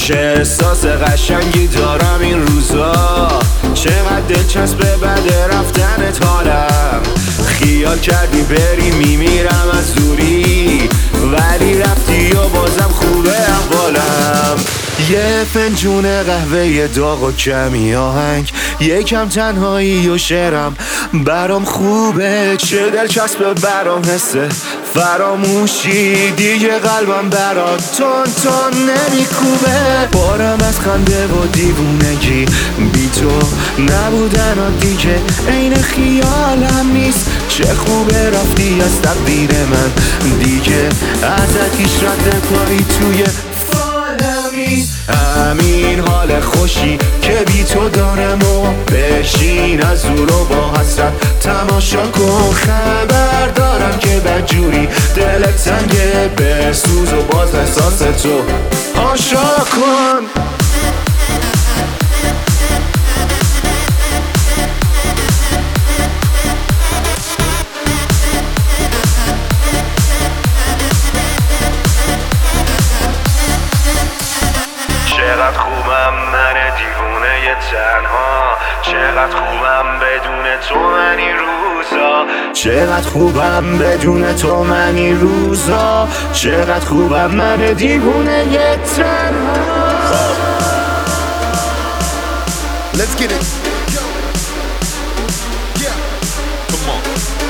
چه احساس قشنگی دارم این روزا، چقدر دلچسب بده رفتنت حالم. خیال کردی بری میمیرم از دوری، ولی رفتی و بازم خوبه احوالم. یه فنجون قهوه داغ و کمی آهنگ، یکم تنهایی و شعرم برام خوبه. چه دلچسبه برام حسه فراموشی، دیگه قلبم برات تون نمیکوبه. بارم از خنده و دیوونگی، بی تو نبودن و دیگه عین خیالم نیست. چه خوبه رفتی از تقدیر من، دیگه ازت هیچ رد پایی توی همین حال خوشی که بی تو دارم و بشین از او رو با حسرت تماشا کن. خبر دارم که بدجوری دلت تنگه، بسوز و باز احساس تو آشا کن. چقدر خوبم من دیوونه تنها، چقدر خوبم بدون تو من این روزا، چقدر خوبم بدون تو من این روزا، چقدر خوبم من دیوونه تنها. Let's get it. Yeah. Come on.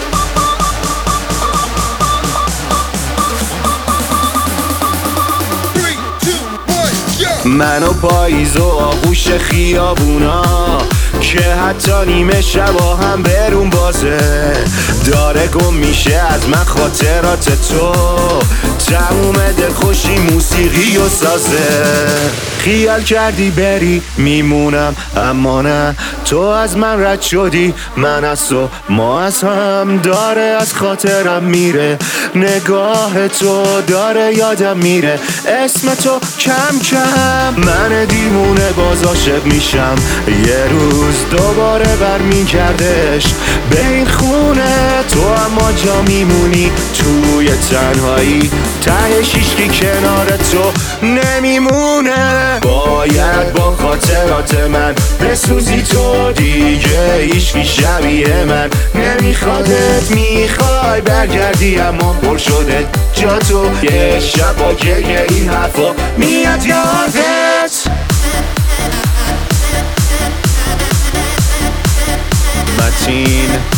من و پاییز و آغوش خیابونا، که حتی نیمه شبا هم برون بازه. داره گم میشه از من خاطرات تو، تموم دلخوشی موسیقی و سازه. خیال کردی بری میمونم اما نه، تو از من رد شدی من از تو، ما از هم. داره از خاطرم میره نگاه تو، داره یادم میره اسم تو کم کم. من دیوونه باز عاشق میشم، یه روز دوباره برمیگردش به این خونه. تو اما جا میمونی توی تنهایی، تهش هیچکی کنار تو نمیمونه. باید با خاطرات من بسوزی تو، دیگه هیچکی شبیه من نمیخوادت. میخوای برگردی اما پر شده جا تو، یه شب با گریه این حرفا میاد یادت. متین